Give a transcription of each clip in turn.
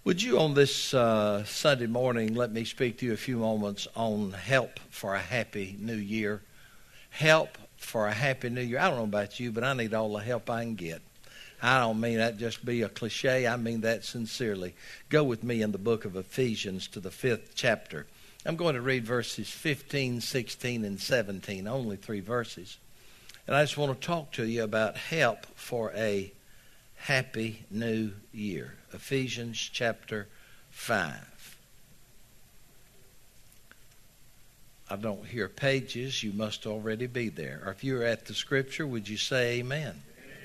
Would you on this Sunday morning let me speak to you a few moments on help for a happy new year? Help for a happy new year. I don't know about you, but I need all the help I can get. I don't mean that just be a cliche. I mean that sincerely. Go with me in the book of Ephesians to the 5th chapter. I'm going to read verses 15, 16, and 17, only 3 verses. And I just want to talk to you about help for a happy new year. Ephesians chapter 5. I don't hear pages. You must already be there. Or if you're at the scripture, would you say amen?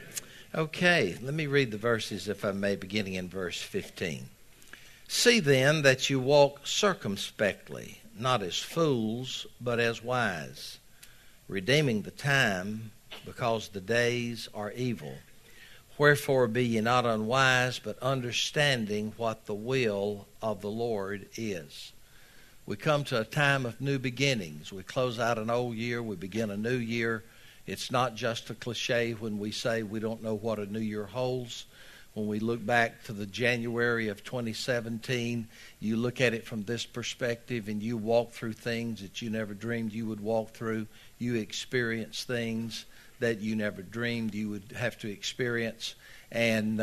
Okay, let me read the verses, if I may, beginning in verse 15. See then that you walk circumspectly, not as fools, but as wise, redeeming the time, because the days are evil. Wherefore be ye not unwise, but understanding what the will of the Lord is. We come to a time of new beginnings. We close out an old year, we begin a new year. It's not just a cliche when we say we don't know what a new year holds. When we look back to the January of 2017, you look at it from this perspective and you walk through things that you never dreamed you would walk through. You experience things that you never dreamed you would have to experience. And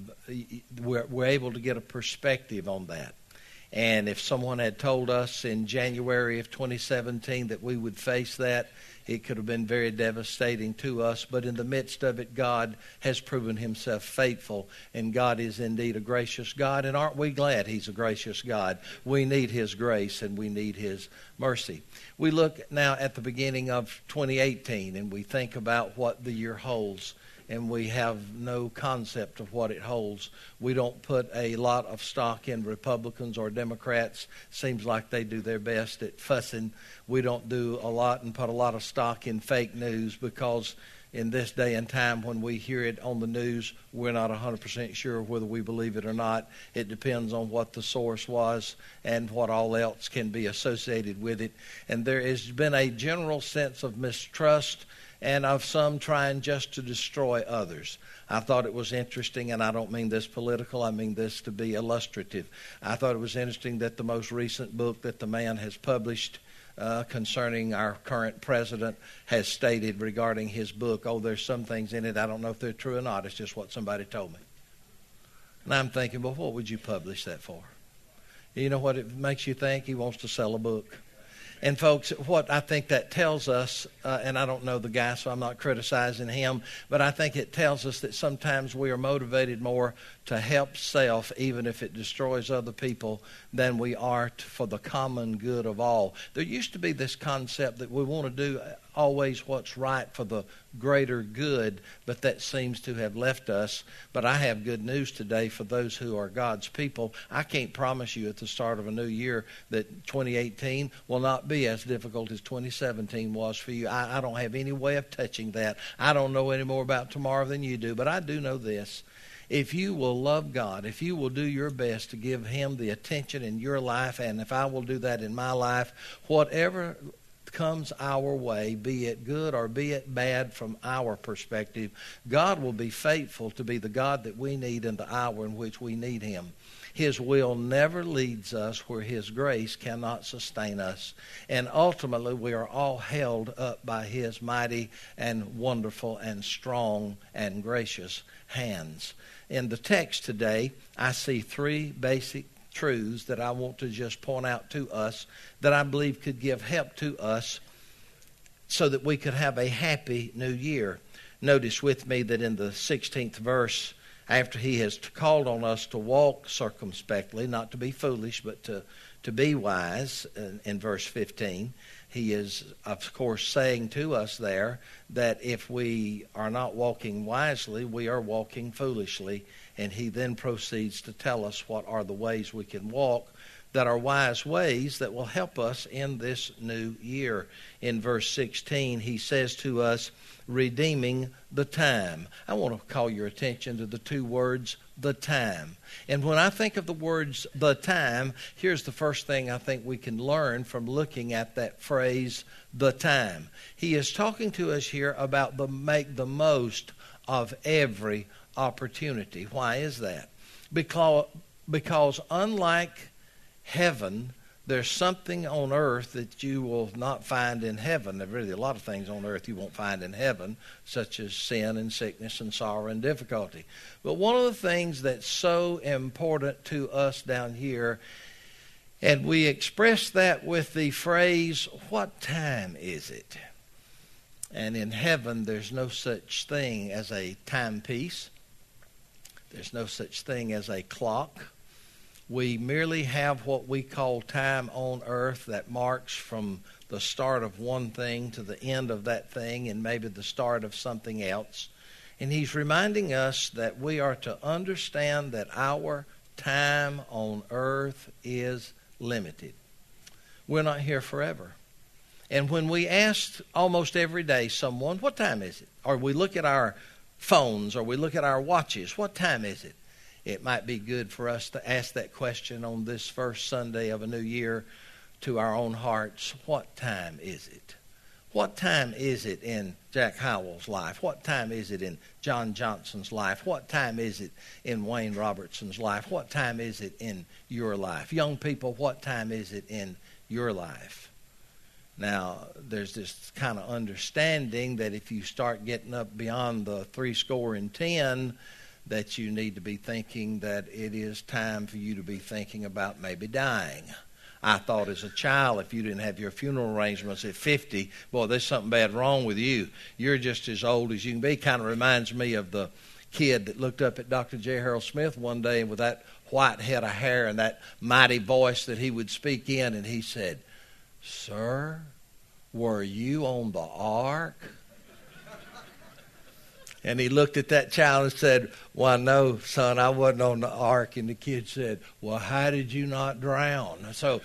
we're able to get a perspective on that. And if someone had told us in January of 2017 that we would face that, it could have been very devastating to us. But in the midst of it, God has proven himself faithful. And God is indeed a gracious God. And aren't we glad he's a gracious God? We need his grace and we need his mercy. We look now at the beginning of 2018 and we think about what the year holds. And we have no concept of what it holds. We don't put a lot of stock in Republicans or Democrats. Seems like they do their best at fussing. We don't do a lot and put a lot of stock in fake news, because in this day and time when we hear it on the news, we're not 100% sure whether we believe it or not. It depends on what the source was and what all else can be associated with it. And there has been a general sense of mistrust and of some trying just to destroy others. I thought it was interesting, and I don't mean this political, I mean this to be illustrative. I thought it was interesting that the most recent book that the man has published concerning our current president has stated regarding his book, there's some things in it, I don't know if they're true or not, it's just what somebody told me. And I'm thinking, well, what would you publish that for? You know what it makes you think? He wants to sell a book. And folks, what I think that tells us, and I don't know the guy, so I'm not criticizing him, but I think it tells us that sometimes we are motivated more to help self, even if it destroys other people, than we are for the common good of all. There used to be this concept that we want to do always what's right for the greater good, but that seems to have left us. But I have good news today for those who are God's people. I can't promise you at the start of a new year that 2018 will not be as difficult as 2017 was for you. I don't have any way of touching that. I don't know any more about tomorrow than you do, but I do know this. If you will love God, if you will do your best to give him the attention in your life, and if I will do that in my life, whatever comes our way, be it good or be it bad from our perspective, God will be faithful to be the God that we need in the hour in which we need him. His will never leads us where his grace cannot sustain us. And ultimately, we are all held up by his mighty and wonderful and strong and gracious hands. In the text today, I see 3 basic truths that I want to just point out to us that I believe could give help to us so that we could have a happy new year. Notice with me that in the 16th verse, after he has called on us to walk circumspectly, not to be foolish, but to be wise, in verse 15, he is, of course, saying to us there that if we are not walking wisely, we are walking foolishly. And he then proceeds to tell us what are the ways we can walk that are wise ways that will help us in this new year. In verse 16, he says to us, redeeming the time. I want to call your attention to the 2 words, the time. And when I think of the words, the time, here's the first thing I think we can learn from looking at that phrase, the time. He is talking to us here about make the most of every opportunity. Why is that? Because because unlike heaven, there's something on earth that you will not find in heaven. There's really a lot of things on earth you won't find in heaven, such as sin and sickness and sorrow and difficulty. But one of the things that's so important to us down here, and we express that with the phrase, "What time is it?" And in heaven, there's no such thing as a timepiece. There's no such thing as a clock. We merely have what we call time on earth that marks from the start of one thing to the end of that thing and maybe the start of something else. And he's reminding us that we are to understand that our time on earth is limited. We're not here forever. And when we ask almost every day someone, "What time is it?" or we look at our phones or we look at our watches, "What time is it?" It might be good for us to ask that question on this first Sunday of a new year to our own hearts. What time is it? What time is it in Jack Howell's life? What time is it in John Johnson's life? What time is it in Wayne Robertson's life? What time is it in your life? Young people, what time is it in your life? Now, there's this kind of understanding that if you start getting up beyond the 70, that you need to be thinking that it is time for you to be thinking about maybe dying. I thought as a child, if you didn't have your funeral arrangements at 50, boy, there's something bad wrong with you. You're just as old as you can be. Kind of reminds me of the kid that looked up at Dr. J. Harold Smith one day with that white head of hair and that mighty voice that he would speak in, and he said, "Sir, were you on the ark?" And he looked at that child and said, "Why, no, son, I wasn't on the ark." And the kid said, "Well, how did you not drown?" So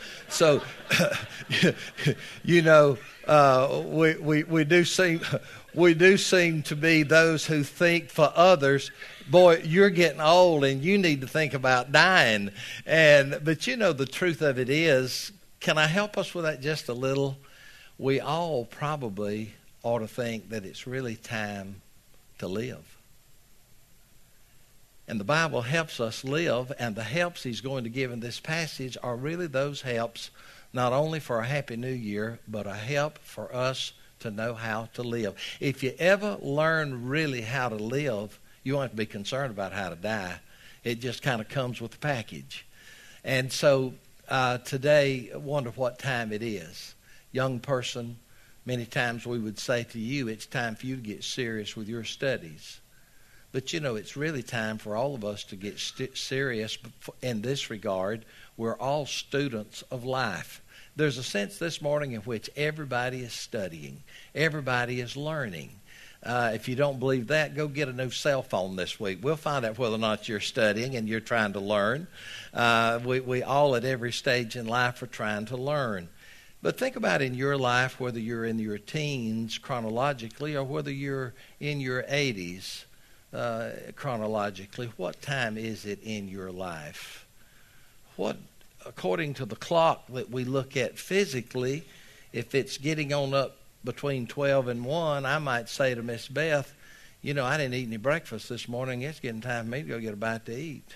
you know, we do seem to be those who think for others. Boy, you're getting old and you need to think about dying. But you know, the truth of it is, can I help us with that just a little? We all probably ought to think that it's really time to live. And the Bible helps us live, and the helps he's going to give in this passage are really those helps not only for a happy new year, but a help for us to know how to live. If you ever learn really how to live, you won't have to be concerned about how to die. It just kind of comes with the package. And so today, I wonder what time it is. Young person, many times we would say to you, it's time for you to get serious with your studies. But you know, it's really time for all of us to get serious in this regard. We're all students of life. There's a sense this morning in which everybody is studying. Everybody is learning. If you don't believe that, go get a new cell phone this week. We'll find out whether or not you're studying and you're trying to learn. We all at every stage in life are trying to learn. But think about in your life, whether you're in your teens chronologically or whether you're in your 80s chronologically, what time is it in your life? What, according to the clock that we look at physically, if it's getting on up between 12 and 1, I might say to Miss Beth, you know, I didn't eat any breakfast this morning. It's getting time for me to go get a bite to eat.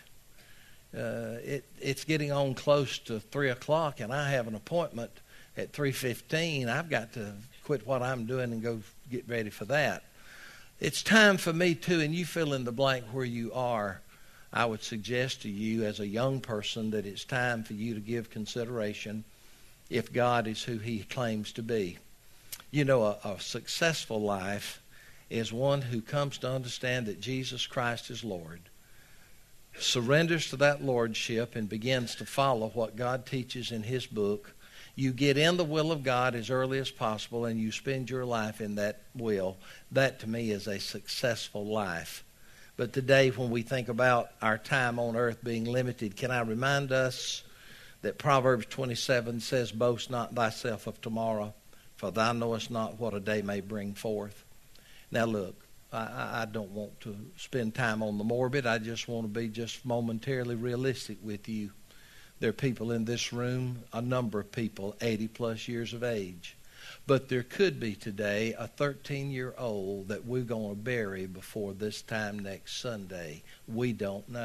It's getting on close to 3 o'clock, and I have an appointment at 3:15. I've got to quit what I'm doing and go get ready for that. It's time for me too, and you fill in the blank where you are. I would suggest to you as a young person that it's time for you to give consideration if God is who he claims to be. You know, a successful life is one who comes to understand that Jesus Christ is Lord, surrenders to that lordship and begins to follow what God teaches in his book. You get in the will of God as early as possible and you spend your life in that will. That to me is a successful life. But today when we think about our time on earth being limited, can I remind us that Proverbs 27 says, "Boast not thyself of tomorrow, for thou knowest not what a day may bring forth." Now look, I don't want to spend time on the morbid. I just want to be just momentarily realistic with you. There are people in this room, a number of people, 80 plus years of age. But there could be today a 13-year-old that we're going to bury before this time next Sunday. We don't know.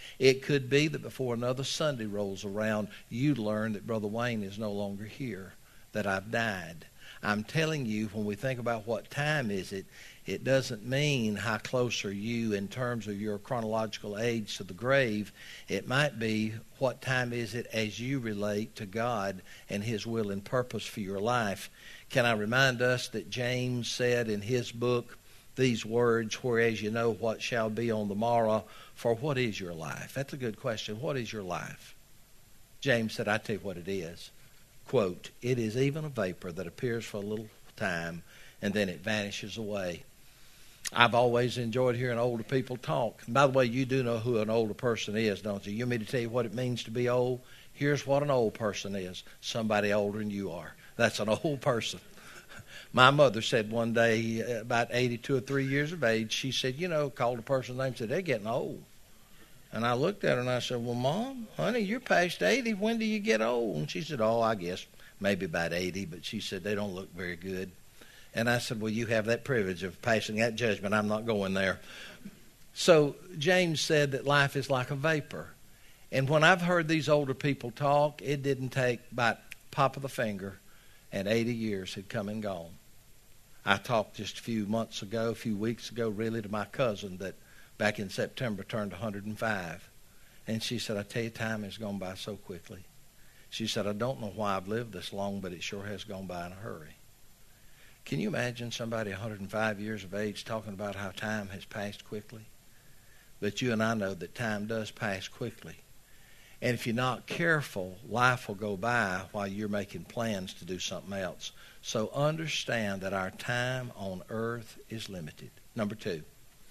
It could be that before another Sunday rolls around, you learn that Brother Wayne is no longer here, that I've died. I'm telling you, when we think about what time is it, it doesn't mean how close are you in terms of your chronological age to the grave. It might be what time is it as you relate to God and His will and purpose for your life. Can I remind us that James said in his book these words, whereas you know what shall be on the morrow, for what is your life? That's a good question. What is your life? James said, I tell you what it is. Quote, it is even a vapor that appears for a little time and then it vanishes away. I've always enjoyed hearing older people talk. And by the way, you do know who an older person is, don't you? You want me to tell you what it means to be old? Here's what an old person is. Somebody older than you are. That's an old person. My mother said one day, about 82 or 3 years of age, she said, called a person's name and said, they're getting old. And I looked at her and I said, well, Mom, honey, you're past 80. When do you get old? And she said, I guess maybe about 80. But she said, they don't look very good. And I said, well, you have that privilege of passing that judgment. I'm not going there. So James said that life is like a vapor. And when I've heard these older people talk, it didn't take about pop of the finger, and 80 years had come and gone. I talked just a few weeks ago, really, to my cousin that back in September turned 105. And she said, I tell you, time has gone by so quickly. She said, I don't know why I've lived this long, but it sure has gone by in a hurry. Can you imagine somebody 105 years of age talking about how time has passed quickly? But you and I know that time does pass quickly. And if you're not careful, life will go by while you're making plans to do something else. So understand that our time on earth is limited. Number 2.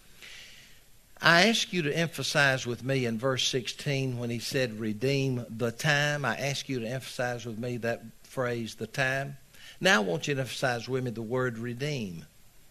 I ask you to emphasize with me in verse 16 when he said redeem the time. I ask you to emphasize with me that phrase, the time. Now I want you to emphasize with me the word redeem.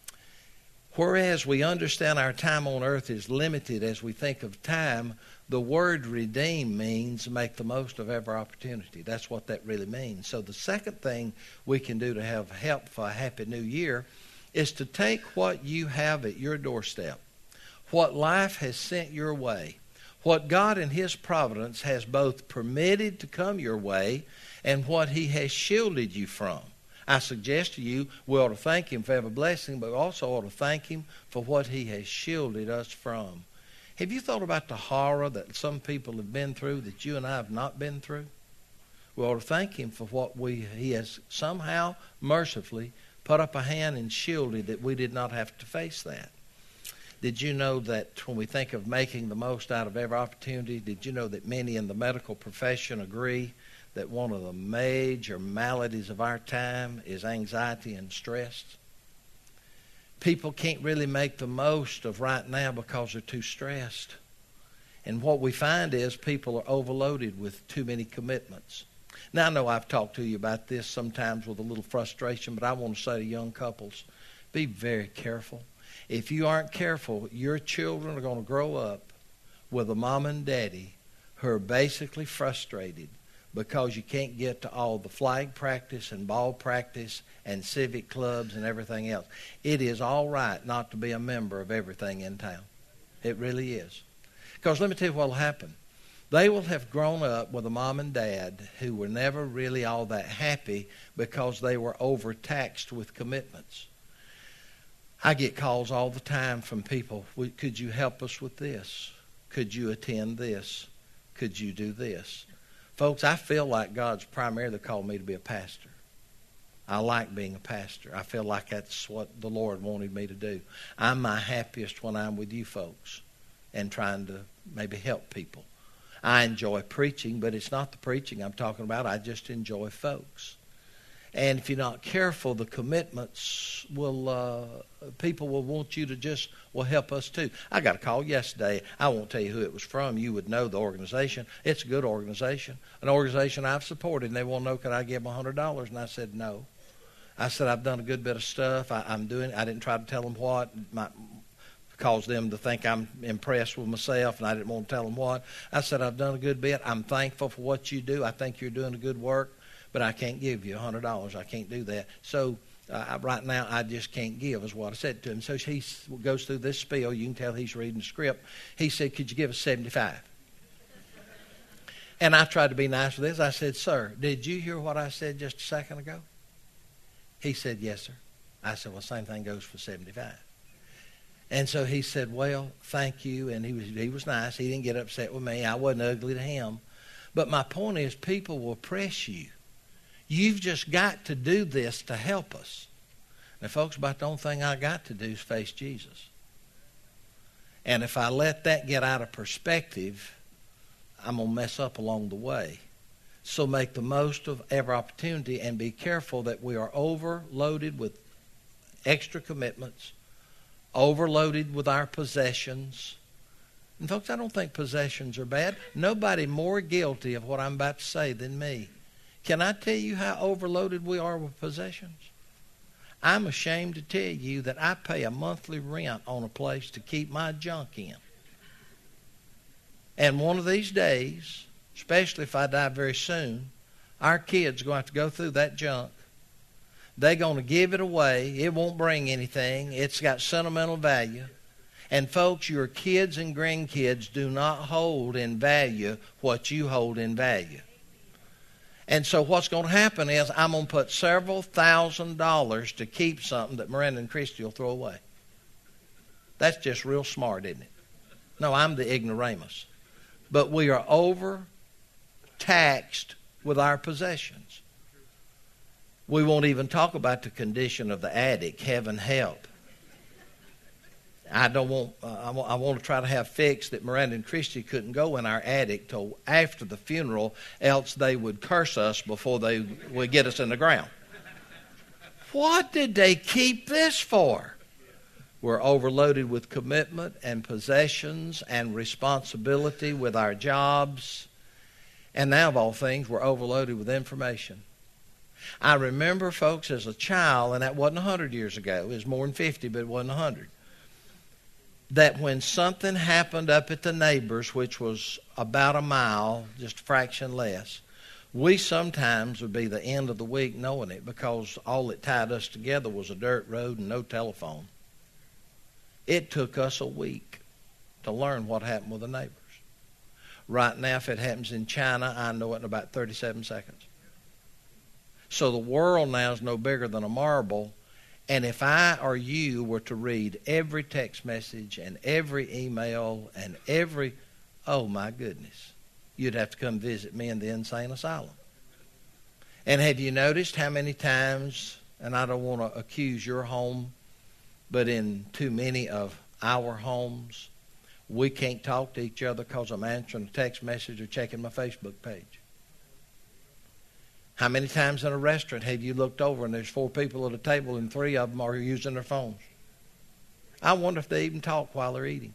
Whereas we understand our time on earth is limited as we think of time, the word redeem means make the most of every opportunity. That's what that really means. So the second thing we can do to have help for a happy new year is to take what you have at your doorstep, what life has sent your way, what God in His providence has both permitted to come your way and what He has shielded you from. I suggest to you we ought to thank Him for every blessing, but also ought to thank Him for what He has shielded us from. Have you thought about the horror that some people have been through that you and I have not been through? We ought to thank Him for what He has somehow mercifully put up a hand and shielded that we did not have to face that. Did you know that when we think of making the most out of every opportunity, did you know that many in the medical profession agree that one of the major maladies of our time is anxiety and stress? People can't really make the most of right now because they're too stressed. And what we find is people are overloaded with too many commitments. Now, I know I've talked to you about this sometimes with a little frustration, but I want to say to young couples, be very careful. If you aren't careful, your children are going to grow up with a mom and daddy who are basically frustrated because you can't get to all the flag practice and ball practice and civic clubs and everything else. It is all right not to be a member of everything in town. It really is. Because let me tell you what will happen. They will have grown up with a mom and dad who were never really all that happy because they were overtaxed with commitments. I get calls all the time from people, could you help us with this? Could you attend this? Could you do this? Folks, I feel like God's primarily called me to be a pastor. I like being a pastor. I feel like that's what the Lord wanted me to do. I'm my happiest when I'm with you folks and trying to maybe help people. I enjoy preaching, but it's not the preaching I'm talking about. I just enjoy folks. And if you're not careful, the commitments people will want you to just, help us too. I got a call yesterday. I won't tell you who it was from. You would know the organization. It's a good organization, an organization I've supported. And they want to know, could I give them $100? And I said, no. I said, I've done a good bit of stuff. I didn't try to tell them what. Cause them to think I'm impressed with myself, and I didn't want to tell them what. I said, I've done a good bit. I'm thankful for what you do. I think you're doing a good work. But I can't give you $100. I can't do that. So right now, I just can't give, is what I said to him. So he goes through this spiel. You can tell he's reading the script. He said, could you give us $75? And I tried to be nice with this. I said, "Sir, did you hear what I said just a second ago?" He said, "Yes, sir." I said, "Well, same thing goes for 75. And so he said, "Well, thank you." And he was nice. He didn't get upset with me. I wasn't ugly to him. But my point is, people will press you. You've just got to do this to help us. Now, folks, about the only thing I got to do is face Jesus. And if I let that get out of perspective, I'm going to mess up along the way. So make the most of every opportunity and be careful that we are overloaded with extra commitments, overloaded with our possessions. And folks, I don't think possessions are bad. Nobody more guilty of what I'm about to say than me. Can I tell you how overloaded we are with possessions? I'm ashamed to tell you that I pay a monthly rent on a place to keep my junk in. And one of these days, especially if I die very soon, our kids are going to have to go through that junk. They're going to give it away. It won't bring anything. It's got sentimental value. And folks, your kids and grandkids do not hold in value what you hold in value. And so what's going to happen is I'm going to put several $1,000s to keep something that Miranda and Christy will throw away. That's just real smart, isn't it? No, I'm the ignoramus. But we are overtaxed with our possessions. We won't even talk about the condition of the attic. Heaven help. I want to try to have fixed that Miranda and Christy couldn't go in our attic till after the funeral, else they would curse us before they would get us in the ground. What did they keep this for? We're overloaded with commitment and possessions and responsibility with our jobs. And now, of all things, we're overloaded with information. I remember, folks, as a child, and that wasn't 100 years ago. It was more than 50, but it wasn't 100. That when something happened up at the neighbor's, which was about a mile, just a fraction less, we sometimes would be the end of the week knowing it because all that tied us together was a dirt road and no telephone. It took us a week to learn what happened with the neighbors. Right now, if it happens in China, I know it in about 37 seconds. So the world now is no bigger than a marble. And if I or you were to read every text message and every email and oh my goodness, you'd have to come visit me in the insane asylum. And have you noticed how many times, and I don't want to accuse your home, but in too many of our homes, we can't talk to each other because I'm answering a text message or checking my Facebook page. How many times in a restaurant have you looked over and there's 4 people at a table and 3 of them are using their phones? I wonder if they even talk while they're eating.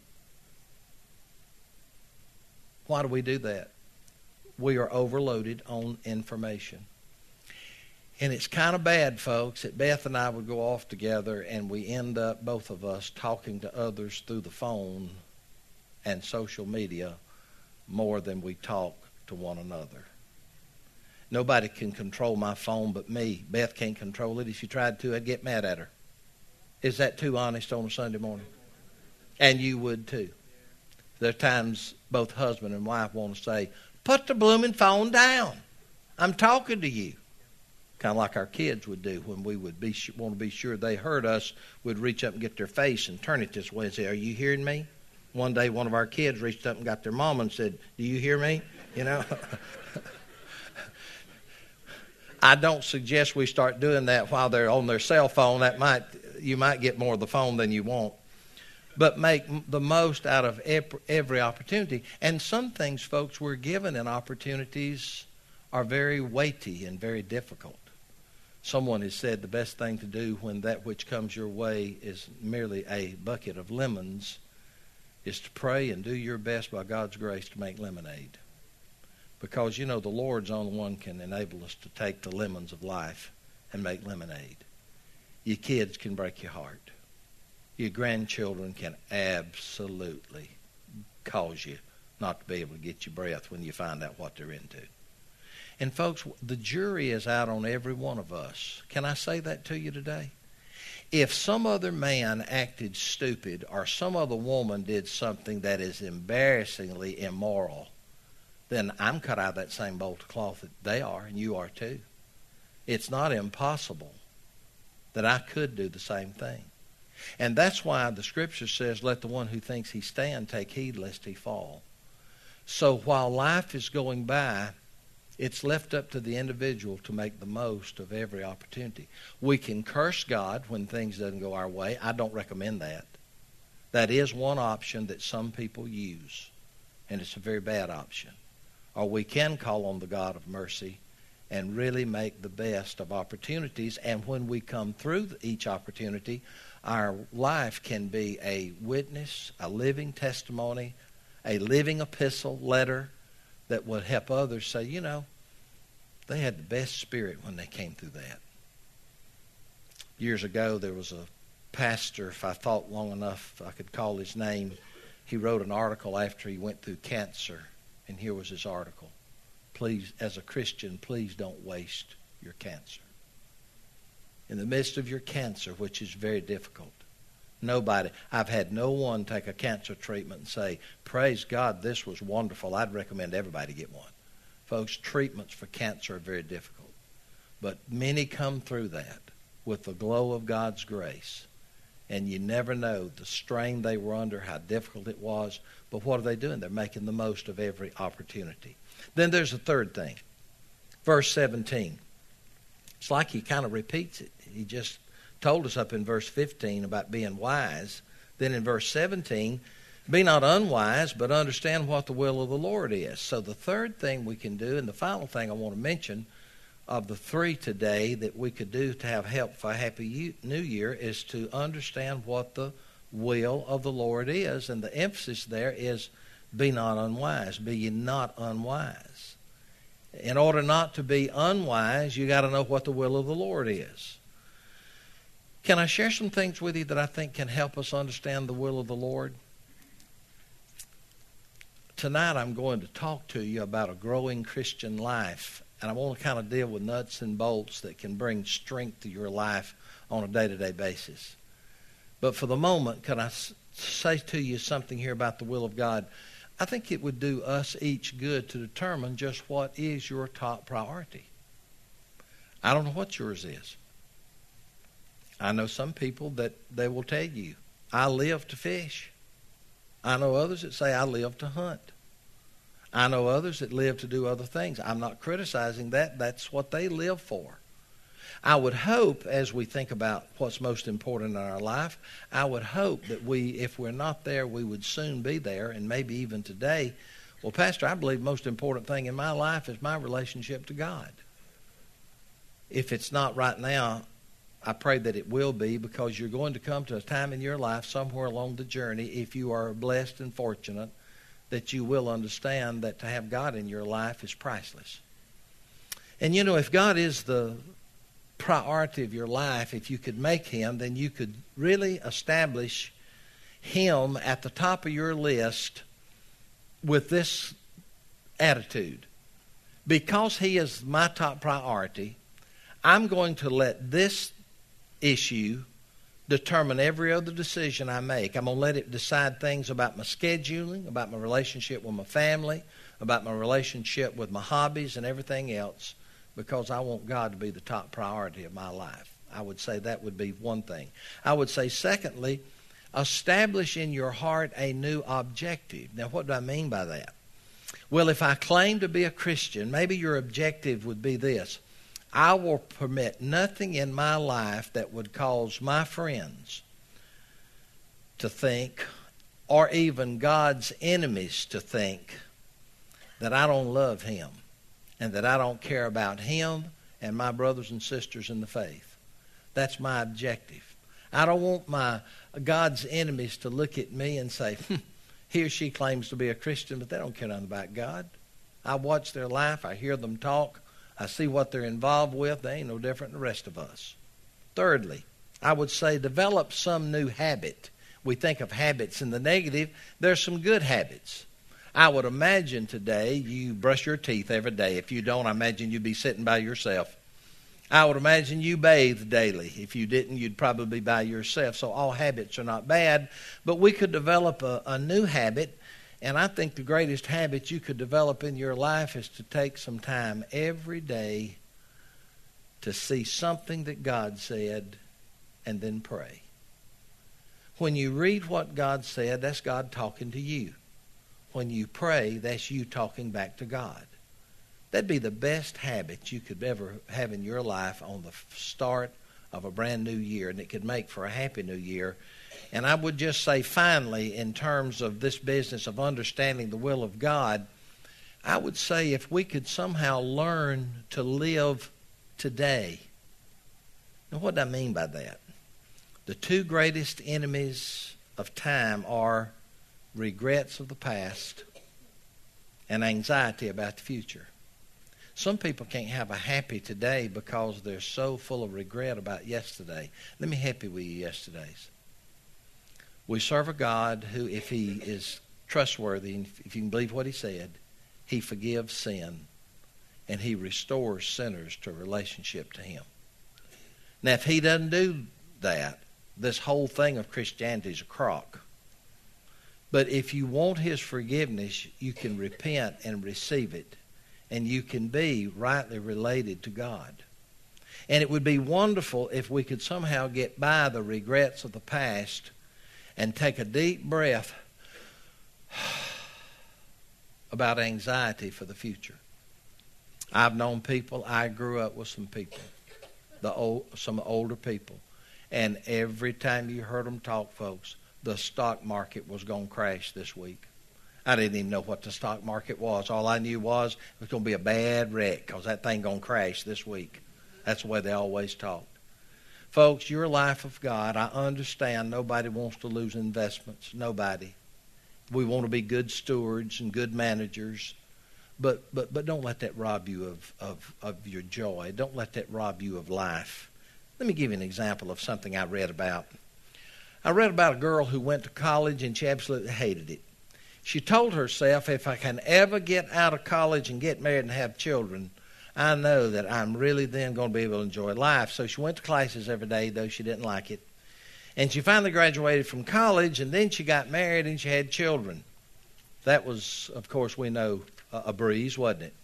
Why do we do that? We are overloaded on information. And it's kind of bad, folks, that Beth and I would go off together and we end up, both of us, talking to others through the phone and social media more than we talk to one another. Nobody can control my phone but me. Beth can't control it. If she tried to, I'd get mad at her. Is that too honest on a Sunday morning? And you would too. There are times both husband and wife want to say, "Put the blooming phone down. I'm talking to you." Kind of like our kids would do when we would want to be sure they heard us. We'd reach up and get their face and turn it this way and say, "Are you hearing me?" One day one of our kids reached up and got their mom and said, "Do you hear me?" You know. I don't suggest we start doing that while they're on their cell phone. You might get more of the phone than you want. But make the most out of every opportunity. And some things, folks, we're given in opportunities are very weighty and very difficult. Someone has said the best thing to do when that which comes your way is merely a bucket of lemons is to pray and do your best by God's grace to make lemonade. Because, you know, the Lord's the only one can enable us to take the lemons of life and make lemonade. Your kids can break your heart. Your grandchildren can absolutely cause you not to be able to get your breath when you find out what they're into. And folks, the jury is out on every one of us. Can I say that to you today? If some other man acted stupid or some other woman did something that is embarrassingly immoral, then I'm cut out of that same bolt of cloth that they are, and you are too. It's not impossible that I could do the same thing. And that's why the Scripture says, let the one who thinks he stand take heed lest he fall. So while life is going by, it's left up to the individual to make the most of every opportunity. We can curse God when things doesn't go our way. I don't recommend that. That is one option that some people use, and it's a very bad option. Or we can call on the God of mercy and really make the best of opportunities. And when we come through each opportunity, our life can be a witness, a living testimony, a living epistle, letter that would help others say, you know, they had the best spirit when they came through that. Years ago, there was a pastor, if I thought long enough I could call his name. He wrote an article after he went through cancer, and here was his article. Please, as a Christian, please don't waste your cancer. In the midst of your cancer, which is very difficult, I've had no one take a cancer treatment and say, praise God, this was wonderful. I'd recommend everybody get one. Folks, treatments for cancer are very difficult. But many come through that with the glow of God's grace. And you never know the strain they were under, how difficult it was. But what are they doing? They're making the most of every opportunity. Then there's a third thing. Verse 17. It's like he kind of repeats it. He just told us up in verse 15 about being wise. Then in verse 17, be not unwise, but understand what the will of the Lord is. So the third thing we can do, and the final thing I want to mention of the three today that we could do to have help for a happy new year, is to understand what the will of the Lord is. And the emphasis there is be not unwise. Be ye not unwise. In order not to be unwise, you got to know what the will of the Lord is. Can I share some things with you that I think can help us understand the will of the Lord? Tonight I'm going to talk to you about a growing Christian life. And I want to kind of deal with nuts and bolts that can bring strength to your life on a day-to-day basis. But for the moment, can I say to you something here about the will of God? I think it would do us each good to determine just what is your top priority. I don't know what yours is. I know some people that they will tell you, I live to fish. I know others that say, I live to hunt. I know others that live to do other things. I'm not criticizing that. That's what they live for. I would hope, as we think about what's most important in our life, I would hope that if we're not there, we would soon be there, and maybe even today. Well, Pastor, I believe the most important thing in my life is my relationship to God. If it's not right now, I pray that it will be, because you're going to come to a time in your life somewhere along the journey, if you are blessed and fortunate, that you will understand that to have God in your life is priceless. And you know, if God is the priority of your life, if you could make Him, then you could really establish Him at the top of your list with this attitude. Because He is my top priority, I'm going to let this issue determine every other decision I make. I'm going to let it decide things about my scheduling, about my relationship with my family, about my relationship with my hobbies and everything else, because I want God to be the top priority of my life. I would say that would be one thing. I would say, secondly, establish in your heart a new objective. Now, what do I mean by that? Well, if I claim to be a Christian, maybe your objective would be this: I will permit nothing in my life that would cause my friends to think, or even God's enemies to think, that I don't love Him and that I don't care about Him and my brothers and sisters in the faith. That's my objective. I don't want my God's enemies to look at me and say, he or she claims to be a Christian, but they don't care nothing about God. I watch their life. I hear them talk. I see what they're involved with. They ain't no different than the rest of us. Thirdly, I would say develop some new habit. We think of habits in the negative. There's some good habits. I would imagine today you brush your teeth every day. If you don't, I imagine you'd be sitting by yourself. I would imagine you bathe daily. If you didn't, you'd probably be by yourself. So all habits are not bad. But we could develop a new habit, And I think the greatest habit you could develop in your life is to take some time every day to see something that God said and then pray. When you read what God said, that's God talking to you. When you pray, that's you talking back to God. That'd be the best habit you could ever have in your life on the start of a brand new year, and it could make for a happy new year. And I would just say, finally, in terms of this business of understanding the will of God, I would say if we could somehow learn to live today. Now, what do I mean by that? The two greatest enemies of time are regrets of the past and anxiety about the future. Some people can't have a happy today because they're so full of regret about yesterday. Let me help you with your yesterdays. We serve a God who, if he is trustworthy, and if you can believe what he said, he forgives sin and he restores sinners to a relationship to him. Now, if he doesn't do that, this whole thing of Christianity is a crock. But if you want his forgiveness, you can repent and receive it, and you can be rightly related to God. And it would be wonderful if we could somehow get by the regrets of the past and take a deep breath about anxiety for the future. I've known people, I grew up with some people, some older people, and every time you heard them talk, folks, the stock market was going to crash this week. I didn't even know what the stock market was. All I knew was it was going to be a bad wreck because that thing going to crash this week. That's the way they always talked. Folks, your life of God, I understand nobody wants to lose investments. Nobody. We want to be good stewards and good managers. But don't let that rob you of your joy. Don't let that rob you of life. Let me give you an example of something I read about. I read about a girl who went to college and she absolutely hated it. She told herself, if I can ever get out of college and get married and have children, I know that I'm really then going to be able to enjoy life. So she went to classes every day, though she didn't like it. And she finally graduated from college, and then she got married and she had children. That was, of course, we know, a breeze, wasn't it?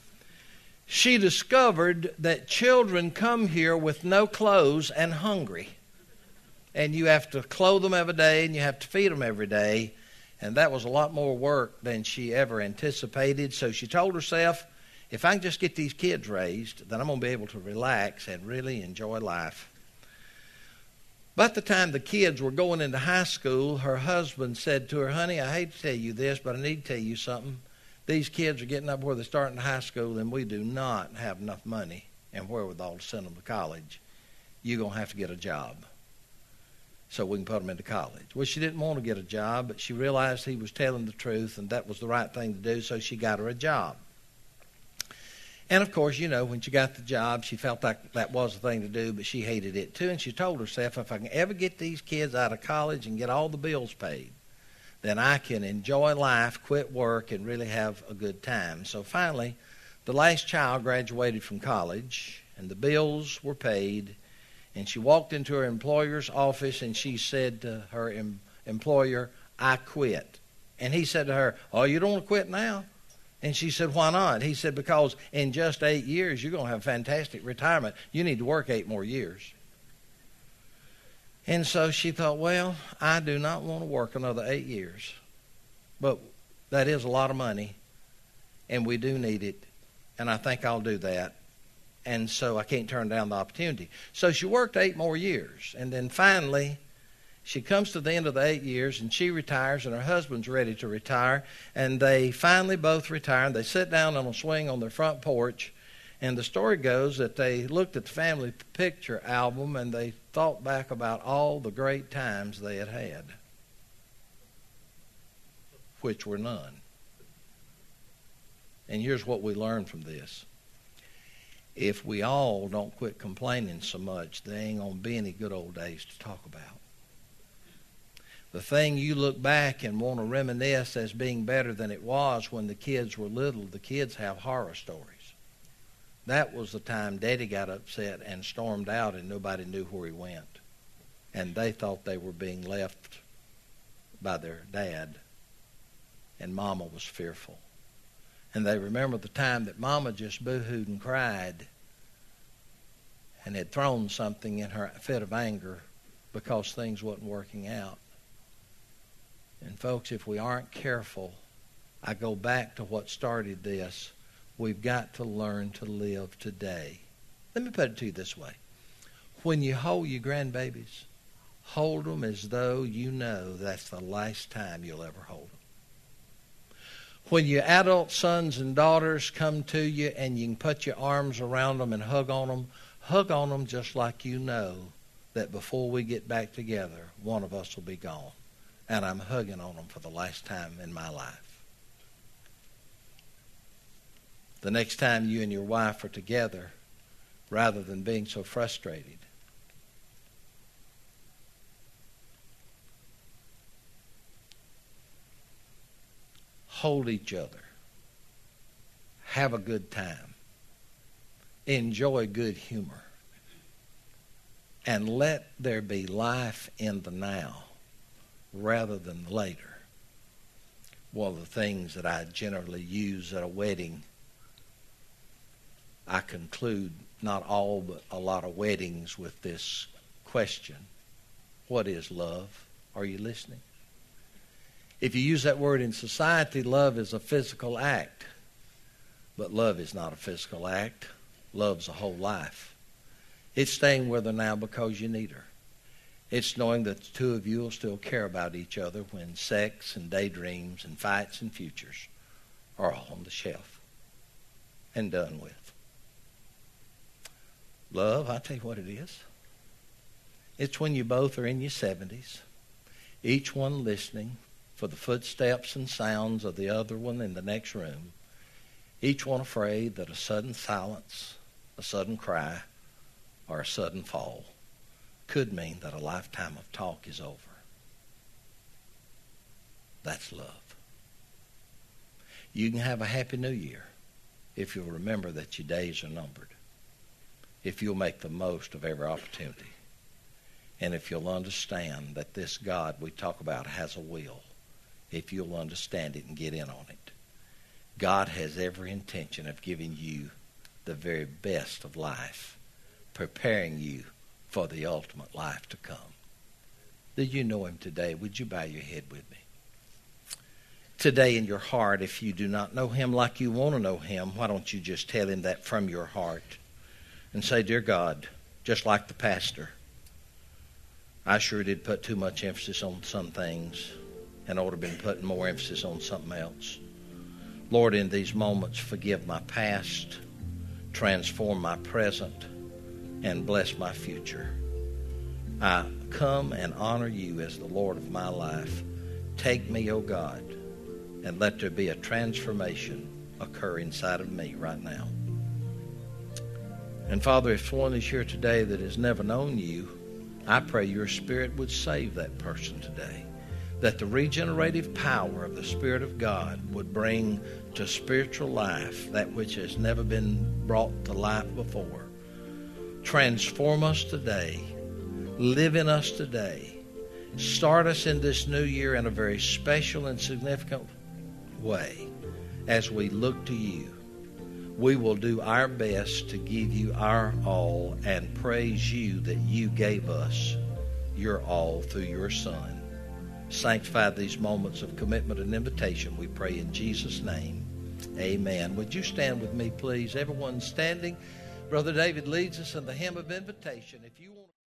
She discovered that children come here with no clothes and hungry. And you have to clothe them every day and you have to feed them every day. And that was a lot more work than she ever anticipated. So she told herself, if I can just get these kids raised, then I'm going to be able to relax and really enjoy life. By the time the kids were going into high school, her husband said to her, honey, I hate to tell you this, but I need to tell you something. These kids are getting up where they're starting high school, and we do not have enough money and wherewithal to send them to college. You're going to have to get a job so we can put them into college. Well, she didn't want to get a job, but she realized he was telling the truth, and that was the right thing to do, so she got her a job. And, of course, you know, when she got the job, she felt like that was the thing to do, but she hated it too. And she told herself, if I can ever get these kids out of college and get all the bills paid, then I can enjoy life, quit work, and really have a good time. So finally, the last child graduated from college, and the bills were paid. And she walked into her employer's office, and she said to her employer, I quit. And he said to her, oh, you don't want to quit now? And she said, why not? He said, because in just 8 years, you're going to have a fantastic retirement. You need to work 8 more years. And so she thought, well, I do not want to work another 8 years. But that is a lot of money, and we do need it, and I think I'll do that. And so I can't turn down the opportunity. So she worked 8 more years, and then finally she comes to the end of the 8 years, and she retires, and her husband's ready to retire. And they finally both retire, and they sit down on a swing on their front porch. And the story goes that they looked at the family picture album, and they thought back about all the great times they had had, which were none. And here's what we learned from this. If we all don't quit complaining so much, there ain't going to be any good old days to talk about. The thing you look back and want to reminisce as being better than it was when the kids were little, the kids have horror stories. That was the time Daddy got upset and stormed out and nobody knew where he went. And they thought they were being left by their dad. and Mama was fearful. And they remember the time that Mama just boo-hooed and cried and had thrown something in her fit of anger because things wasn't working out. And folks, if we aren't careful, I go back to what started this. We've got to learn to live today. Let me put it to you this way. When you hold your grandbabies, hold them as though you know that's the last time you'll ever hold them. When your adult sons and daughters come to you and you can put your arms around them and hug on them just like you know that before we get back together, one of us will be gone. And I'm hugging on them for the last time in my life. The next time you and your wife are together, rather than being so frustrated, hold each other. Have a good time. Enjoy good humor. And let there be life in the now rather than later. One of the things that I generally use at a wedding, I conclude not all but a lot of weddings with this question. What is love? Are you listening? If you use that word in society, love is a physical act. But love is not a physical act. Love's a whole life. It's staying with her now because you need her. It's knowing that the two of you will still care about each other when sex and daydreams and fights and futures are all on the shelf and done with. Love, I'll tell you what it is. It's when you both are in your 70s, each one listening for the footsteps and sounds of the other one in the next room, each one afraid that a sudden silence, a sudden cry, or a sudden fall could mean that a lifetime of talk is over. That's love. You can have a happy new year if you'll remember that your days are numbered, if you'll make the most of every opportunity, and if you'll understand that this God we talk about has a will, if you'll understand it and get in on it. God has every intention of giving you the very best of life, preparing you for the ultimate life to come. Do you know him today? Would you bow your head with me? Today in your heart, if you do not know him like you want to know him, why don't you just tell him that from your heart and say, Dear God, just like the pastor, I sure did put too much emphasis on some things and ought to have been putting more emphasis on something else. Lord, in these moments, forgive my past, transform my present, and bless my future. I come and honor you as the Lord of my life. Take me, O God, and let there be a transformation occur inside of me right now. And Father, if one is here today that has never known you, I pray your Spirit would save that person today. That the regenerative power of the Spirit of God would bring to spiritual life that which has never been brought to life before. Transform us today. Live in us today. Start us in this new year in a very special and significant way as we look to you. We will do our best to give you our all and praise you that you gave us your all through your Son. Sanctify these moments of commitment and invitation, we pray in Jesus' name. Amen. Would you stand with me, please? Everyone standing. Brother David leads us in the hymn of invitation. If you want